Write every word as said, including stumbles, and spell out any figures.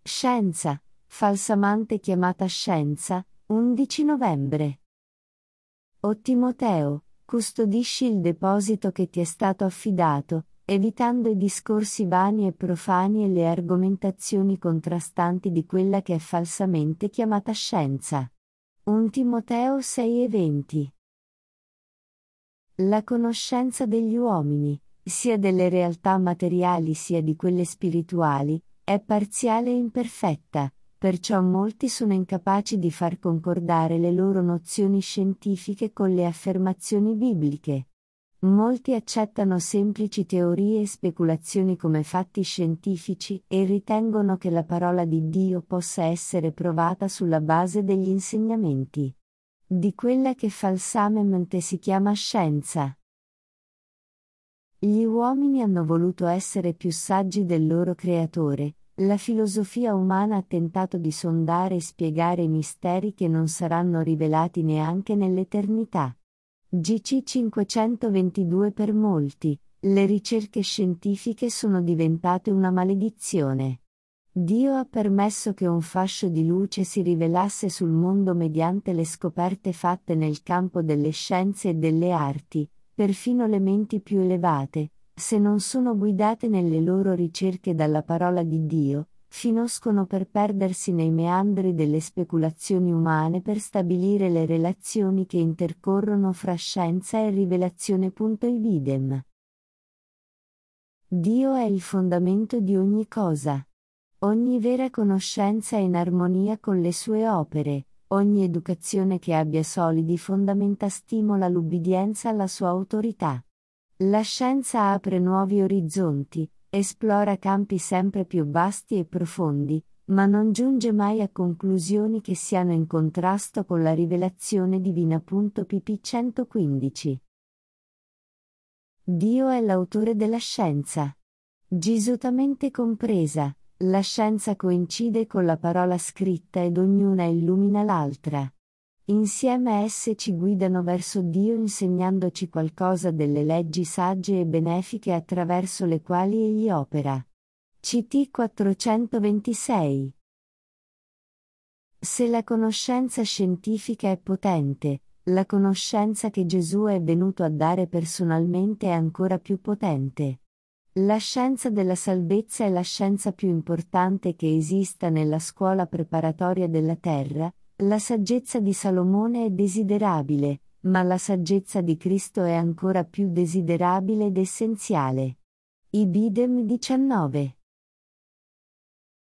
Scienza, falsamente chiamata scienza, undici novembre. O Timoteo, custodisci il deposito che ti è stato affidato, evitando i discorsi vani e profani e le argomentazioni contrastanti di quella che è falsamente chiamata scienza. primo Timoteo sei e venti. La conoscenza degli uomini, sia delle realtà materiali sia di quelle spirituali, è parziale e imperfetta, perciò molti sono incapaci di far concordare le loro nozioni scientifiche con le affermazioni bibliche. Molti accettano semplici teorie e speculazioni come fatti scientifici e ritengono che la parola di Dio possa essere provata sulla base degli insegnamenti di quella che falsamente si chiama scienza. Gli uomini hanno voluto essere più saggi del loro creatore, la filosofia umana ha tentato di sondare e spiegare i misteri che non saranno rivelati neanche nell'eternità. G C cinquecentoventidue. Per molti, le ricerche scientifiche sono diventate una maledizione. Dio ha permesso che un fascio di luce si rivelasse sul mondo mediante le scoperte fatte nel campo delle scienze e delle arti, perfino le menti più elevate, se non sono guidate nelle loro ricerche dalla parola di Dio, finiscono per perdersi nei meandri delle speculazioni umane per stabilire le relazioni che intercorrono fra scienza e rivelazione. Ibidem. Dio è il fondamento di ogni cosa. Ogni vera conoscenza è in armonia con le sue opere, ogni educazione che abbia solidi fondamenta stimola l'ubbidienza alla sua autorità. La scienza apre nuovi orizzonti, esplora campi sempre più vasti e profondi, ma non giunge mai a conclusioni che siano in contrasto con la rivelazione divina. P P centoquindici. Dio è l'autore della scienza. Gisutamente compresa, la scienza coincide con la parola scritta ed ognuna illumina l'altra. Insieme esse ci guidano verso Dio insegnandoci qualcosa delle leggi sagge e benefiche attraverso le quali Egli opera. C T quattrocentoventisei. Se la conoscenza scientifica è potente, la conoscenza che Gesù è venuto a dare personalmente è ancora più potente. La scienza della salvezza è la scienza più importante che esista nella scuola preparatoria della terra. La saggezza di Salomone è desiderabile, ma la saggezza di Cristo è ancora più desiderabile ed essenziale. Ibidem diciannove.